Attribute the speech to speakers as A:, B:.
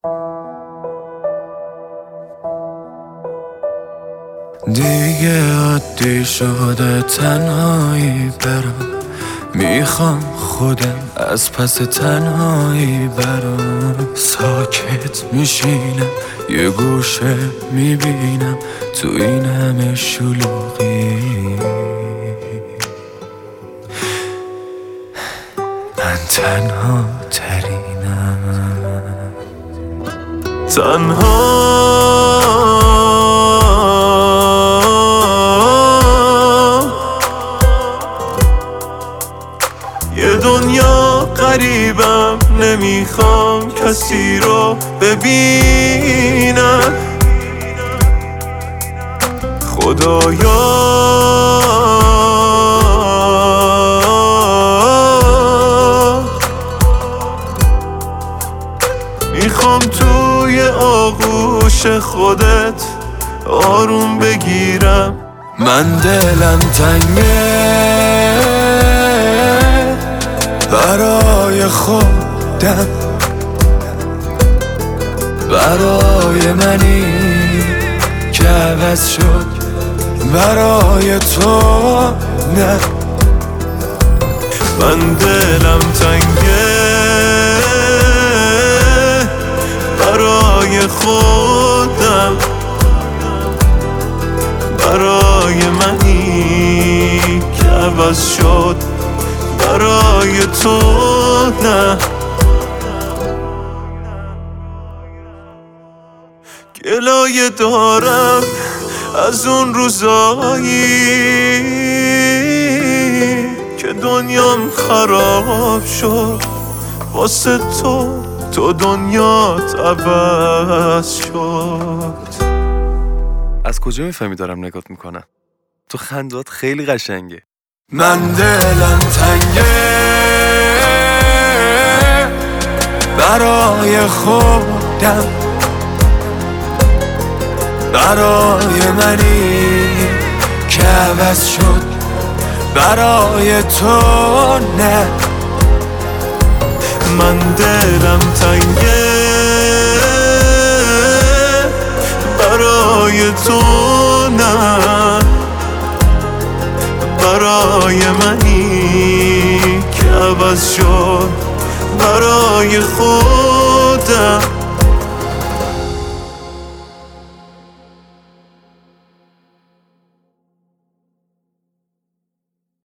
A: دیگه عادی شده تنهایی برم، میخوام خودم از پس تنهایی برم. ساکت میشینم یه گوشه میبینم تو این همه شلوغی من تنها ترینم.
B: یه دنیا غریبم، نمیخوام کسی رو ببینم. خدایا میخوام توی آغوش خودت آروم بگیرم.
A: من دلم تنگه برای خودم، برای منی که عوض شد، برای تو نه.
B: من دلم تنگه برای خودم، برای منی که عوض شد، برای تو نه. گلایه دارم از اون روزایی که دنیام خراب شد واسه تو دنیات عوض شد.
C: از کجا میفهمی دارم نگات میکنم؟ تو خندات خیلی قشنگه.
A: من دلم تنگه برای خودم، برای منی که عوض شد، برای تو نه.
B: من دلم تنگه برای تو نه، برای منی که عوض شد، برای خودم.